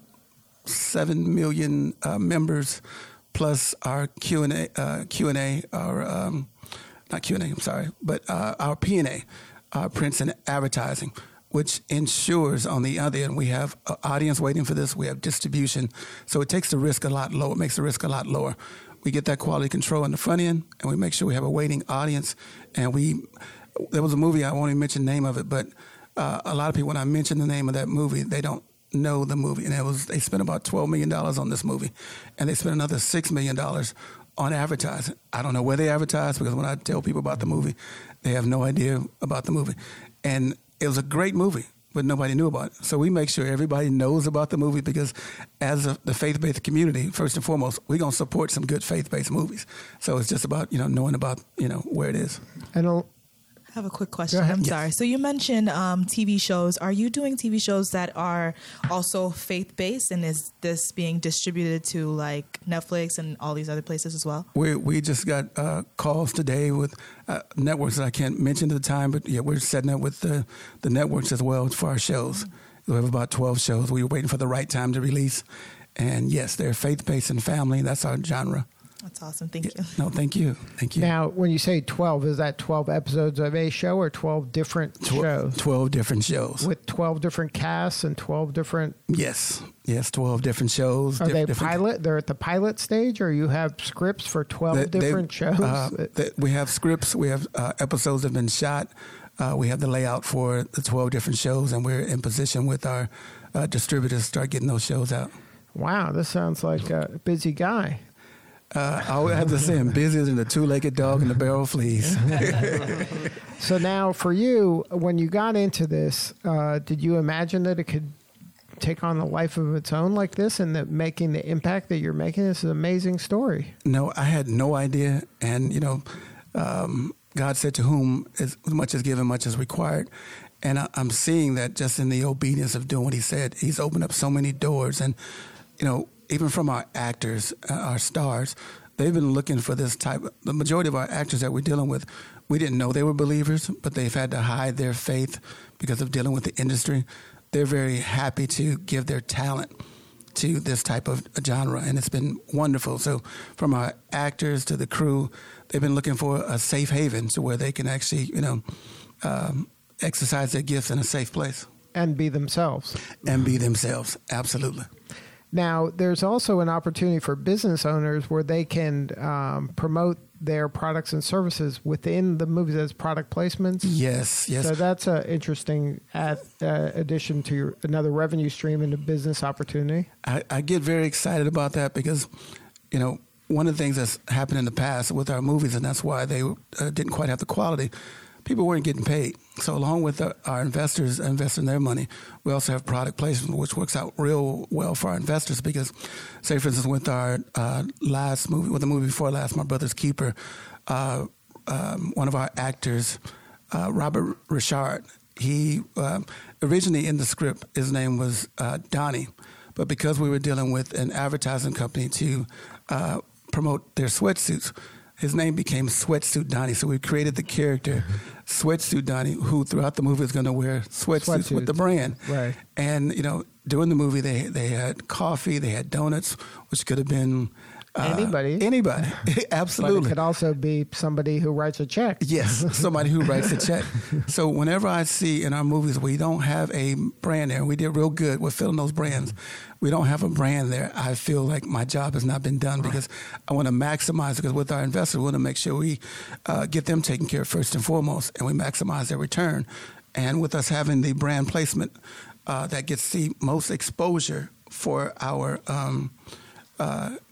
seven million uh, members, plus our Q and A, uh, Q and A, our um, not Q and A, I'm sorry, but uh, our P and A, our prints and advertising, which ensures on the other end we have an audience waiting for this, we have distribution, so it takes the risk a lot lower. It makes the risk a lot lower. We get that quality control on the front end, and we make sure we have a waiting audience, and we. There was a movie, I won't even mention the name of it, but uh, a lot of people, when I mention the name of that movie, they don't know the movie. And it was they spent about twelve million dollars on this movie, and they spent another six million dollars on advertising. I don't know where they advertise, because when I tell people about the movie, they have no idea about the movie. And it was a great movie, but nobody knew about it. So we make sure everybody knows about the movie, because as a, the faith-based community, first and foremost, we're going to support some good faith-based movies. So it's just about, you know, knowing about, you know, where it is. And I'll, I have a quick question. I'm yes. sorry. So you mentioned um, T V shows. Are you doing T V shows that are also faith-based, and is this being distributed to like Netflix and all these other places as well? We we just got uh, calls today with uh, networks that I can't mention at the time, but yeah, we're setting up with the, the networks as well for our shows. Mm-hmm. We have about twelve shows. We were waiting for the right time to release. And yes, they're faith-based and family. That's our genre. That's awesome. Thank you. No, thank you. Thank you. Now, when you say twelve, is that twelve episodes of a show or twelve different Tw- shows? twelve different shows. With twelve different casts and twelve different... Yes. Yes, twelve different shows. Are diff- they different... pilot? They're at the pilot stage, or you have scripts for twelve they, different they, shows? Uh, they, we have scripts. We have uh, episodes that have been shot. Uh, we have the layout for the twelve different shows, and we're in position with our uh, distributors to start getting those shows out. Wow, this sounds like a busy guy. Uh, I would have to say I'm busier than the two-legged dog and the barrel of fleas. So now for you, when you got into this, uh, did you imagine that it could take on a life of its own like this, and that making the impact that you're making? This is an amazing story. No, I had no idea. And, you know, um, God said to whom is much is given, much is required. And I, I'm seeing that just in the obedience of doing what he said. He's opened up so many doors. And, you know, even from our actors, uh, our stars, they've been looking for this type. The majority of our actors that we're dealing with, we didn't know they were believers, but they've had to hide their faith because of dealing with the industry. They're very happy to give their talent to this type of genre, and it's been wonderful. So from our actors to the crew, they've been looking for a safe haven to where they can actually, you know, um, exercise their gifts in a safe place. And be themselves. And be themselves, absolutely. Now, there's also an opportunity for business owners where they can um, promote their products and services within the movies as product placements. Yes, yes. So that's an interesting add, uh, addition to your, another revenue stream and a business opportunity. I, I get very excited about that because, you know, one of the things that's happened in the past with our movies, and that's why they uh, didn't quite have the quality, people weren't getting paid. So along with the, our investors investing their money, we also have product placement, which works out real well for our investors because, say, for instance, with our uh, last movie, with the movie before last, My Brother's Keeper, uh, um, one of our actors, uh, Robert Richard, he uh, originally in the script, his name was uh, Donnie, but because we were dealing with an advertising company to uh, promote their sweatsuits, his name became Sweatsuit Donnie. So we created the character Sweatsuit Donnie, who throughout the movie is going to wear sweatsuits, sweatsuits with the brand. Right. And, you know, during the movie, they they had coffee, they had donuts, which could have been uh, anybody. Anybody. Absolutely. But it could also be somebody who writes a check. Yes, somebody who writes a check. So whenever I see in our movies we don't have a brand there, we did real good with filling those brands. We don't have a brand there. I feel like my job has not been done because I want to maximize it. Because with our investors, we want to make sure we uh, get them taken care of first and foremost, and we maximize their return. And with us having the brand placement uh, that gets the most exposure for our um, uh,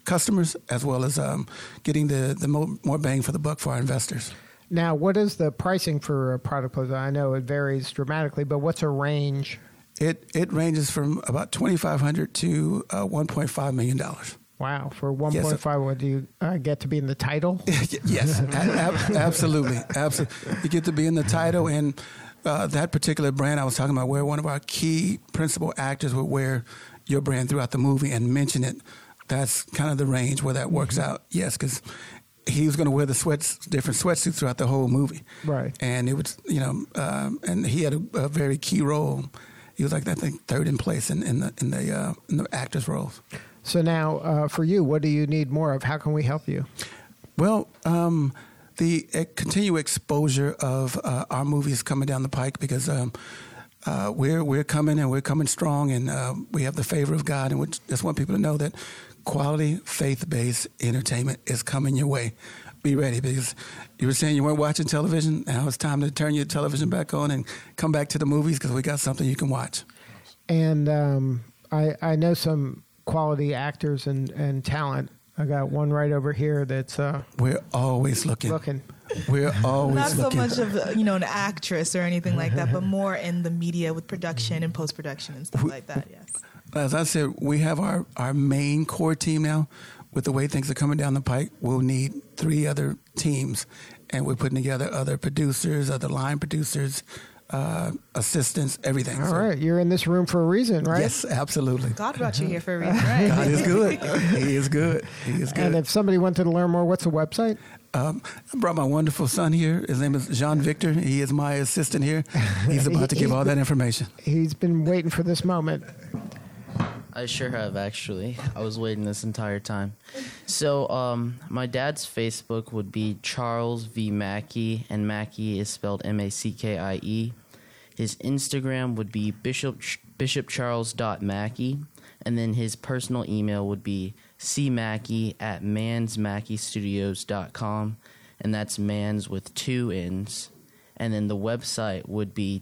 customers as well as um, getting the, the mo- more bang for the buck for our investors. Now, what is the pricing for a product like that? I know it varies dramatically, but what's a range? It it ranges from about twenty-five hundred dollars to uh, one point five million dollars. Wow. For one point five, yes, what do you uh, get to be in the title? Yes, a- a- absolutely. Absolutely. You get to be in the title. And uh, that particular brand I was talking about, where one of our key principal actors would wear your brand throughout the movie and mention it, that's kind of the range where that works out. Yes, because he was going to wear the sweats, different sweatsuits throughout the whole movie. Right. And it was, you know, um, and he had a, a very key role. He was like, I think, third in place in, in the in the uh, in the actors' roles. So now, uh, for you, what do you need more of? How can we help you? Well, um, the uh, continued exposure of uh, our movies coming down the pike, because um, uh, we're we're coming and we're coming strong, and uh, we have the favor of God, and we just want people to know that quality faith-based entertainment is coming your way. Be ready, because you were saying you weren't watching television. Now it's time to turn your television back on and come back to the movies, because we got something you can watch. And um, I, I know some quality actors and, and talent. I got one right over here that's uh, we're always looking. Looking. We're always Not so looking. much of, you know, an actress or anything like that, but more in the media with production and post-production and stuff like that, yes. As I said, we have our, our main core team now. With the way things are coming down the pike, we'll need three other teams, and we're putting together other producers, other line producers, uh, assistants, everything. All so, right. You're in this room for a reason, right? Yes, absolutely. God brought you here for a reason, right? God is good. He is good. He is good. And if somebody wanted to learn more, what's the website? Um, I brought my wonderful son here. His name is Jean Victor. He is my assistant here. He's about to give all that information. He's been waiting for this moment. I sure have, actually. I was waiting this entire time. So, um, my dad's Facebook would be Charles V. Mackey, and Mackey is spelled M A C K I E. His Instagram would be bishop bishopcharles.mackey, and then his personal email would be cmackey at mansmackeystudios dot com, and that's mans with two N's. And then the website would be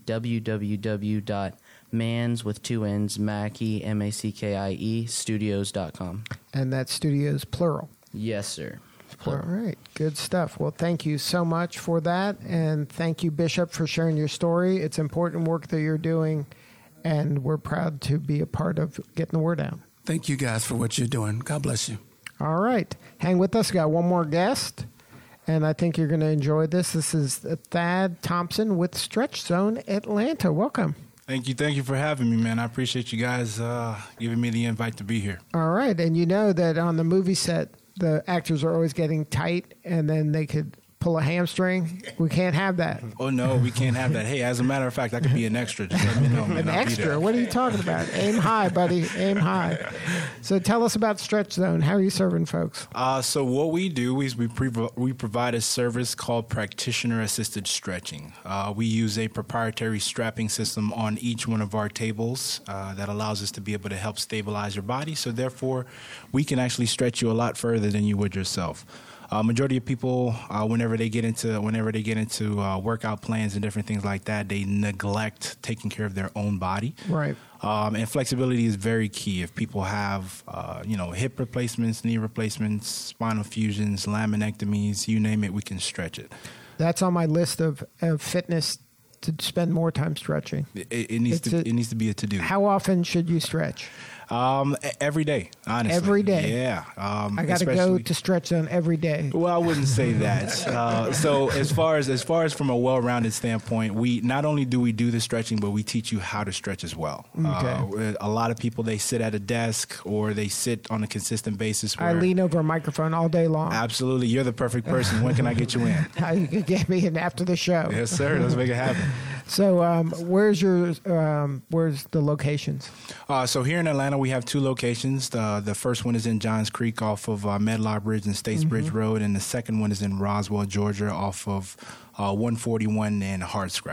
www. Mans with two N's, Mackey, M A C K I E, studios dot com. And that studios plural. Yes, sir. Plural. All right. Good stuff. Well, thank you so much for that. And thank you, Bishop, for sharing your story. It's important work that you're doing, and we're proud to be a part of getting the word out. Thank you guys for what you're doing. God bless you. All right. Hang with us. We got one more guest, and I think you're going to enjoy this. This is Thad Thompson with Stretch Zone Atlanta. Welcome. Thank you. Thank you for having me, man. I appreciate you guys uh, giving me the invite to be here. All right. And you know that on the movie set, the actors are always getting tight, and then they could pull a hamstring. We can't have that. Oh, no, we can't have that. Hey, as a matter of fact, I could be an extra. Just let me know, man. An I'll extra? What are you talking about? Aim high, buddy. Aim high. So tell us about Stretch Zone. How are you serving folks? Uh, so what we do is we pre- we provide a service called practitioner-assisted stretching. Uh, we use a proprietary strapping system on each one of our tables uh, that allows us to be able to help stabilize your body. So therefore, we can actually stretch you a lot further than you would yourself. Uh, majority of people, uh, whenever they get into whenever they get into uh, workout plans and different things like that, they neglect taking care of their own body. Right. Um, and flexibility is very key. If people have, uh, you know, hip replacements, knee replacements, spinal fusions, laminectomies, you name it, we can stretch it. That's on my list of, of fitness to spend more time stretching. It, it needs It's to. a- it needs to be a to do. How often should you stretch? Um, e- every day, honestly. Every day? Yeah. Um, I got to go especially- to Stretch Zone every day. Well, I wouldn't say that. Uh, so as far as as far as from a well-rounded standpoint, we not only do we do the stretching, but we teach you how to stretch as well. Okay. Uh, a lot of people, they sit at a desk or they sit on a consistent basis. Where I lean over a microphone all day long. Absolutely, you're the perfect person. When can I get you in? How you can get me in after the show. Yes, sir. Let's make it happen. So, um, where's your um, where's the locations? Uh, so here in Atlanta, we have two locations. The, the first one is in Johns Creek off of uh, Medlar Bridge and States Bridge Road, and the second one is in Roswell, Georgia, off of uh, one forty-one and Hardscrabble.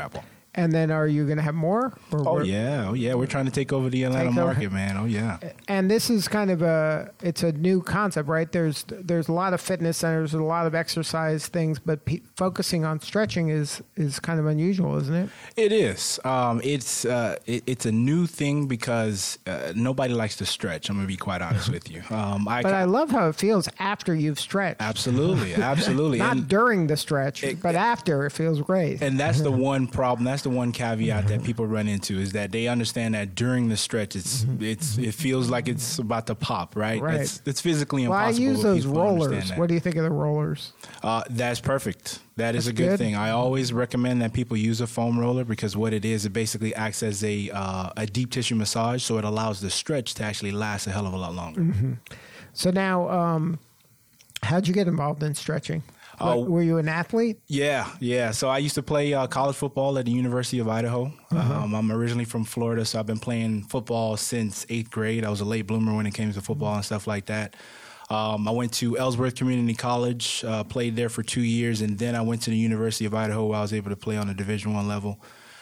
And then are you going to have more? Or oh, yeah. Oh, yeah. We're trying to take over the Atlanta market, man. Oh, yeah. And this is kind of a, it's a new concept, right? There's there's a lot of fitness centers, a lot of exercise things, but pe- focusing on stretching is is kind of unusual, isn't it? It is. Um, it's uh, it, it's a new thing because uh, nobody likes to stretch. I'm going to be quite honest with you. Um, I, but I love how it feels after you've stretched. Absolutely. Absolutely. Not and during the stretch, it, but after it feels great. And that's the one problem. That's the one caveat that people run into is that they understand that during the stretch, it's it's it feels like it's about to pop, right? Right. It's, it's physically well, impossible. I use for those people to rollers. understand that. What do you think of the rollers? Uh, that's perfect. That is That's a good, good. thing. I always recommend that people use a foam roller because what it is, it basically acts as a uh, a deep tissue massage, so it allows the stretch to actually last a hell of a lot longer. Mm-hmm. So now, um, how'd you get involved in stretching? Uh, What, were you an athlete? Yeah, yeah. So I used to play uh, college football at the University of Idaho. Uh-huh. Um, I'm originally from Florida, so I've been playing football since eighth grade. I was a late bloomer when it came to football and stuff like that. Um, I went to Ellsworth Community College, uh, played there for two years, and then I went to the University of Idaho where I was able to play on a Division One level.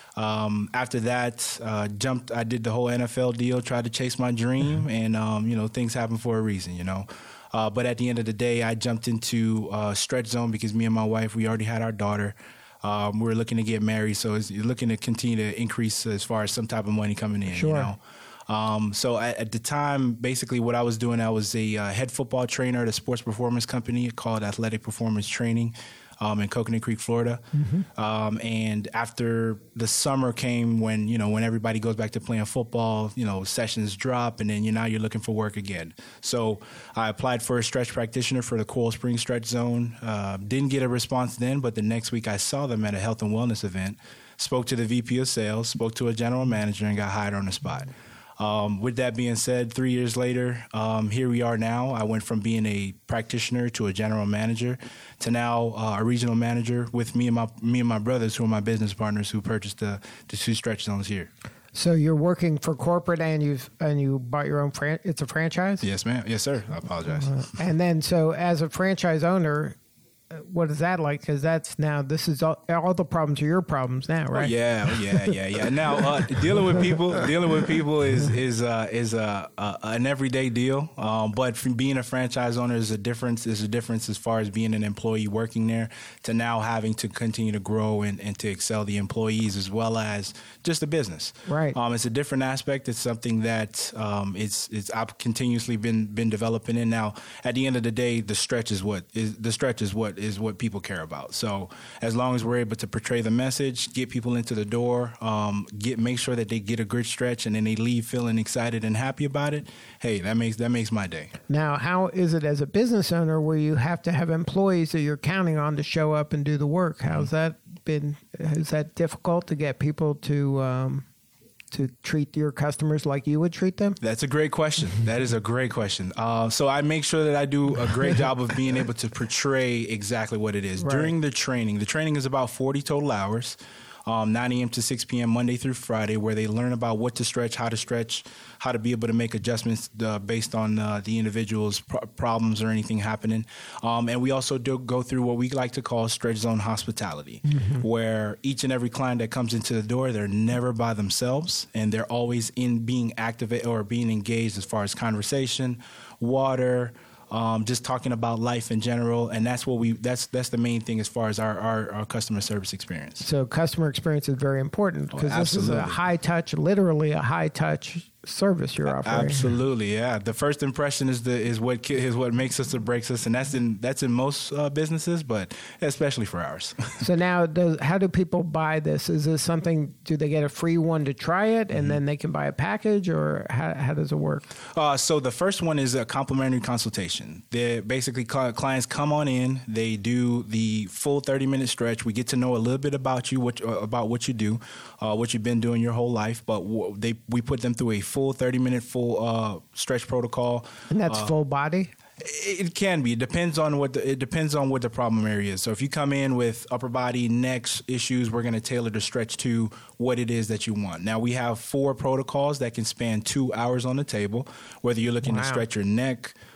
Um, after that, uh, jumped. I did the whole N F L deal, tried to chase my dream, and um, you know things happen for a reason, you know. Uh, but at the end of the day, I jumped into uh, Stretch Zone because me and my wife, we already had our daughter. Um, we were looking to get married, so it's, you're looking to continue to increase as far as some type of money coming in. Sure. You know? Um, so at, at the time, basically what I was doing, I was a uh, head football trainer at a sports performance company called Athletic Performance Training um, in Coconut Creek, Florida. Mm-hmm. Um, and after the summer came when, you know, when everybody goes back to playing football, you know, sessions drop and then you now you're looking for work again. So I applied for a stretch practitioner for the Coral Springs Stretch Zone. Uh, didn't get a response then, but the next week I saw them at a health and wellness event, spoke to the V P of sales, spoke to a general manager and got hired on the spot. Um, with that being said, three years later, um, here we are now. I went from being a practitioner to a general manager to now uh, a regional manager with me and my me and my brothers, who are my business partners, who purchased the, the two stretch zones here. So you're working for corporate, and you've and you bought your own fran- it's a franchise. Yes, ma'am. Yes, sir. I apologize. Uh, and then, so as a franchise owner, what is that like? Because that's now, this is all, all the problems are your problems now, right? Oh, yeah, oh, yeah, yeah, yeah. Now uh, dealing with people, dealing with people is is uh, is uh, uh, an everyday deal. Um, but from being a franchise owner is a difference. Is a difference as far as being an employee working there to now having to continue to grow and, and to excel the employees as well as just the business. Right. Um, it's a different aspect. It's something that um, it's it's I've continuously been been developing in. Now, at the end of the day, the stretch is what is the stretch is what. is what people care about. So as long as we're able to portray the message, get people into the door, um, get make sure that they get a good stretch and then they leave feeling excited and happy about it, hey, that makes that makes my day. Now, how is it as a business owner where you have to have employees that you're counting on to show up and do the work? How's that been? Is that difficult to get people to um, to treat your customers like you would treat them? That's a great question. That is a great question. Uh, so I make sure that I do a great job of being able to portray exactly what it is. Right. During the training, the training is about forty total hours, um, nine a.m. to six p.m. Monday through Friday, where they learn about what to stretch, how to stretch, how to be able to make adjustments uh, based on uh, the individual's pro- problems or anything happening. Um, and we also do go through what we like to call stretch zone hospitality, mm-hmm. where each and every client that comes into the door, they're never by themselves, and they're always in being activated or being engaged as far as conversation, water, Um, just talking about life in general, and that's what we that's that's the main thing as far as our, our, our customer service experience. So customer experience is very important because Oh, this is a high touch, literally a high touch service you're offering. Absolutely, yeah. The first impression is the is what ki- is what makes us or breaks us, and that's in that's in most uh, businesses, but especially for ours. So now, does, how do people buy this? Is this something? Do they get a free one to try it, and mm-hmm. then they can buy a package, or how how does it work? Uh, so the first one is a complimentary consultation. They basically cl- clients come on in, they do the full thirty minute stretch. We get to know a little bit about you, what uh, about what you do, uh, what you've been doing your whole life. But w- they we put them through a full thirty minute full uh, stretch protocol. And that's uh, full body? It can be. It depends on what the, it depends on what the problem area is. So if you come in with upper body, neck issues, we're going to tailor the stretch to what it is that you want. Now we have four protocols that can span two hours on the table. Whether you're looking wow. to stretch your neck,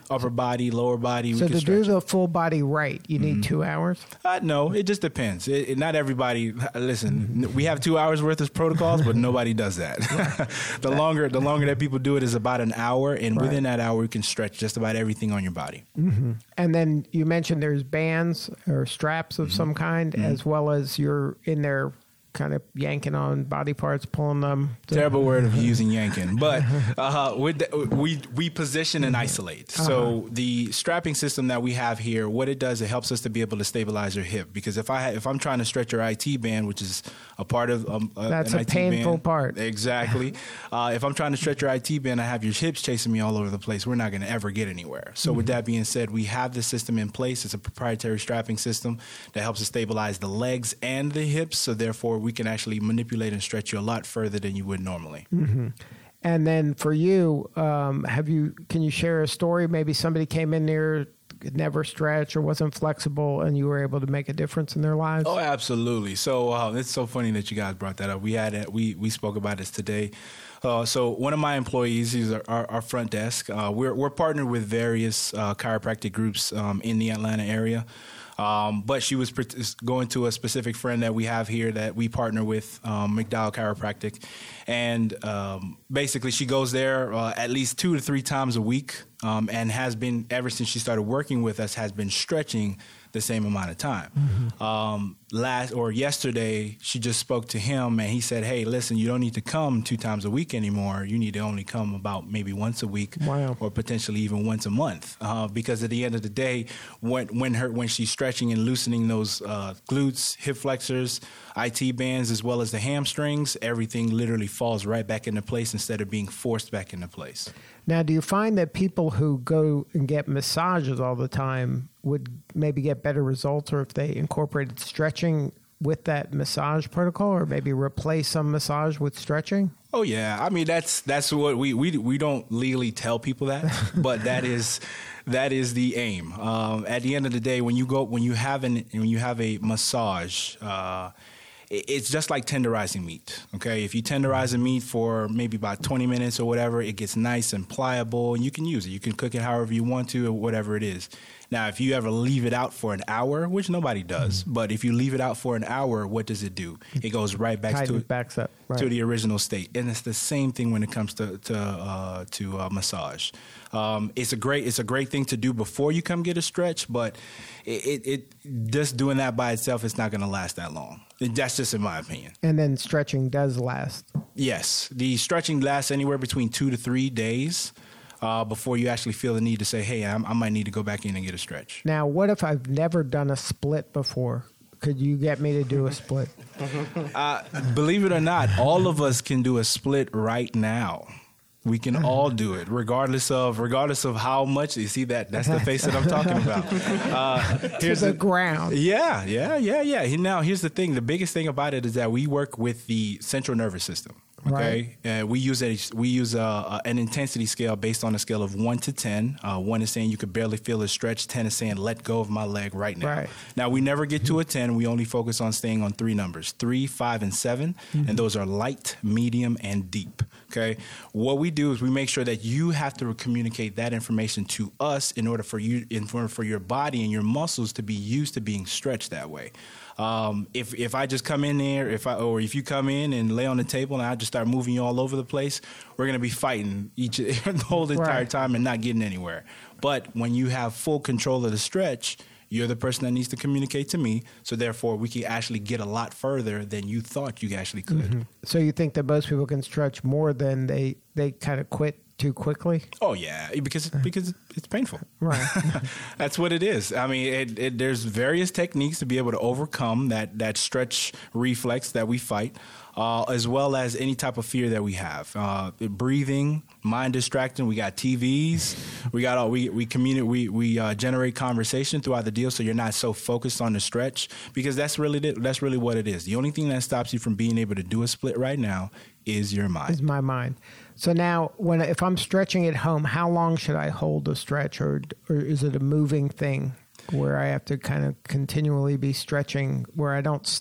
upper body, lower body. So we can to do stretch. the full body right, you need mm-hmm. two hours? Uh, no, it just depends. It, it, not everybody. Listen, we have two hours worth of protocols, but nobody does that. the longer the longer that people do it is about an hour, and right. within that hour, you can stretch just about everything on your body. Mm-hmm. And then you mentioned there's bands or straps of mm-hmm. some kind, mm-hmm. as well as you're in there kind of yanking on body parts, pulling them. Terrible word of using yanking, but uh, with the, we we position and isolate. Uh-huh. So the strapping system that we have here, what it does, it helps us to be able to stabilize your hip. Because if I ha- if I'm trying to stretch your I T band, which is a part of um, a, that's an a I T painful band, part. Exactly. uh, if I'm trying to stretch your I T band, I have your hips chasing me all over the place. We're not going to ever get anywhere. So mm-hmm. with that being said, we have the system in place. It's a proprietary strapping system that helps us stabilize the legs and the hips. So therefore, we can actually manipulate and stretch you a lot further than you would normally. Mm-hmm. And then for you, um, have you? Can you share a story? Maybe somebody came in there, never stretched or wasn't flexible, and you were able to make a difference in their lives? Oh, absolutely. So uh, it's so funny that you guys brought that up. We had it, we we spoke about this today. Uh, so one of my employees, he's our, our, our front desk. Uh, we're we're partnered with various uh, chiropractic groups um, in the Atlanta area. Um, but she was going to a specific friend that we have here that we partner with, um, McDowell Chiropractic. And um, basically she goes there uh, at least two to three times a week um, and has been, ever since she started working with us, has been stretching the same amount of time. Mm-hmm. Um, last or yesterday, she just spoke to him and he said, hey, listen, you don't need to come two times a week anymore. You need to only come about maybe once a week wow. or potentially even once a month. Uh, because at the end of the day, when when her when she's stretching and loosening those uh, glutes, hip flexors, I T bands, as well as the hamstrings, everything literally falls right back into place instead of being forced back into place. Now, do you find that people who go and get massages all the time would maybe get better results, or if they incorporated stretching with that massage protocol, or maybe replace some massage with stretching? Oh yeah, I mean that's that's what we we we don't legally tell people that, but that is that is the aim. Um, at the end of the day, when you go when you have an when you have a massage. Uh, It's just like tenderizing meat, okay? If you tenderize a meat for maybe about twenty minutes or whatever, it gets nice and pliable, and you can use it. You can cook it however you want to or whatever it is. Now, if you ever leave it out for an hour, which nobody does, mm-hmm. but if you leave it out for an hour, what does it do? It goes right back Tighten to it backs up, right. to the original state, and it's the same thing when it comes to to uh, to uh, massage. Um, it's a great it's a great thing to do before you come get a stretch, but it, it, it just doing that by itself is not going to last that long. That's just in my opinion. And then stretching does last. Yes, the stretching lasts anywhere between two to three days. Uh, before you actually feel the need to say, hey, I'm, I might need to go back in and get a stretch. Now, what if I've never done a split before? Could you get me to do a split? uh, believe it or not, all of us can do a split right now. We can all do it, regardless of regardless of how much. You see that? That's the face that I'm talking about. Uh, here's to the, the ground. Yeah, yeah, yeah, yeah. Now, here's the thing. The biggest thing about it is that we work with the central nervous system. Okay, right. uh, we use a we use a, a, an intensity scale based on a scale of one to ten. Uh, one is saying you could barely feel a stretch. Ten is saying let go of my leg right now. Right. Now we never get to a ten. We only focus on staying on three numbers: three, five, and seven, mm-hmm. and those are light, medium, and deep. Okay. What we do is we make sure that you have to communicate that information to us in order for you, in order for your body and your muscles to be used to being stretched that way. Um, if if I just come in there, if I or if you come in and lay on the table and I just start moving you all over the place, we're gonna be fighting each the whole entire right. time and not getting anywhere. But when you have full control of the stretch, you're the person that needs to communicate to me. So therefore, we can actually get a lot further than you thought you actually could. Mm-hmm. So you think that most people can stretch more than they they kind of quit too quickly? Oh yeah, because because it's painful. Right. That's what it is. I mean, it, it, there's various techniques to be able to overcome that that stretch reflex that we fight, uh, as well as any type of fear that we have. Uh, breathing, mind distracting. We got T Vs. We got all we we communicate. We we uh, generate conversation throughout the deal, so you're not so focused on the stretch, because that's really that's really what it is. The only thing that stops you from being able to do a split right now is your mind. Is my mind. So now, when if I'm stretching at home, how long should I hold a stretch, or or is it a moving thing where I have to kind of continually be stretching where I don't stop?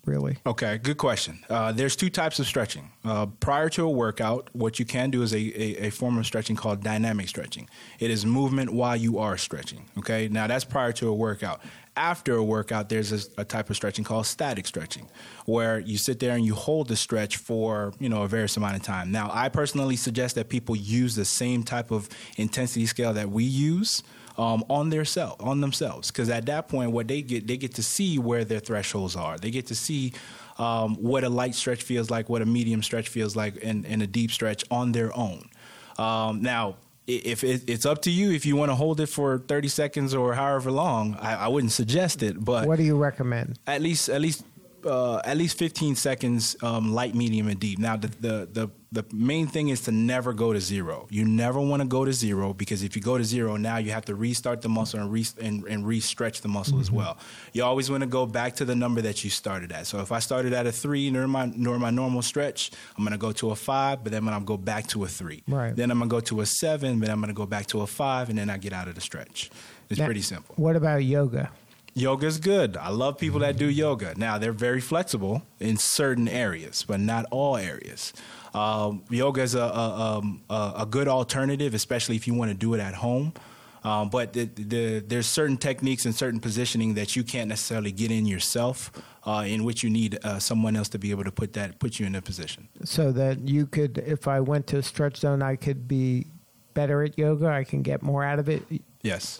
really? Okay, good question. Uh, there's two types of stretching. Uh, prior to a workout, what you can do is a, a, a form of stretching called dynamic stretching. It is movement while you are stretching, okay? Now, that's prior to a workout. After a workout, there's a, a type of stretching called static stretching, where you sit there and you hold the stretch for, you know, a various amount of time. Now, I personally suggest that people use the same type of intensity scale that we use um, on their self, on themselves, because at that point, what they get, they get to see where their thresholds are. They get to see um, what a light stretch feels like, what a medium stretch feels like, and, and a deep stretch on their own. Um, now, if it, it's up to you, if you want to hold it for thirty seconds or however long, I, I wouldn't suggest it. But what do you recommend? At least, at least, uh, at least fifteen seconds, um, light, medium, and deep. Now, the, the the the main thing is to never go to zero. You never want to go to zero, because if you go to zero, now you have to restart the muscle and re and, and re-stretch the muscle mm-hmm. as well. You always want to go back to the number that you started at. So if I started at a three during my, during my normal stretch, I'm going to go to a five, but then I'm going to go back to a three. Right. Then I'm going to go to a seven, but I'm going to go back to a five, and then I get out of the stretch. It's now, pretty simple. What about yoga? Yoga's good. I love people that do yoga. Now, they're very flexible in certain areas, but not all areas. Um, yoga is a, a, a, a good alternative, especially if you want to do it at home. Um, but the, the, there's certain techniques and certain positioning that you can't necessarily get in yourself, uh, in which you need uh, someone else to be able to put that put you in a position. So that you could, if I went to Stretch Zone, I could be better at yoga. I can get more out of it. Yes.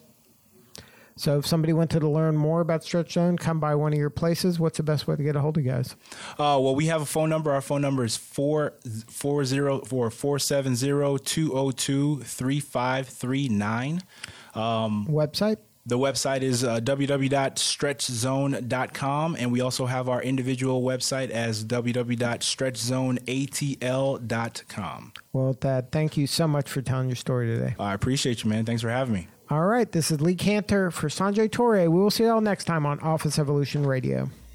So if somebody wanted to learn more about Stretch Zone, come by one of your places. What's the best way to get a hold of you guys? Uh, well, we have a phone number. Our phone number is four four zero four four seven zero two zero two three five three nine. Um, website? The website is uh, w w w dot stretch zone dot com, and we also have our individual website as w w w dot stretch zone a t l dot com. Well, Thad, thank you so much for telling your story today. I appreciate you, man. Thanks for having me. All right, this is Lee Cantor for Sanjay Torre. We will see you all next time on Office Evolution Radio.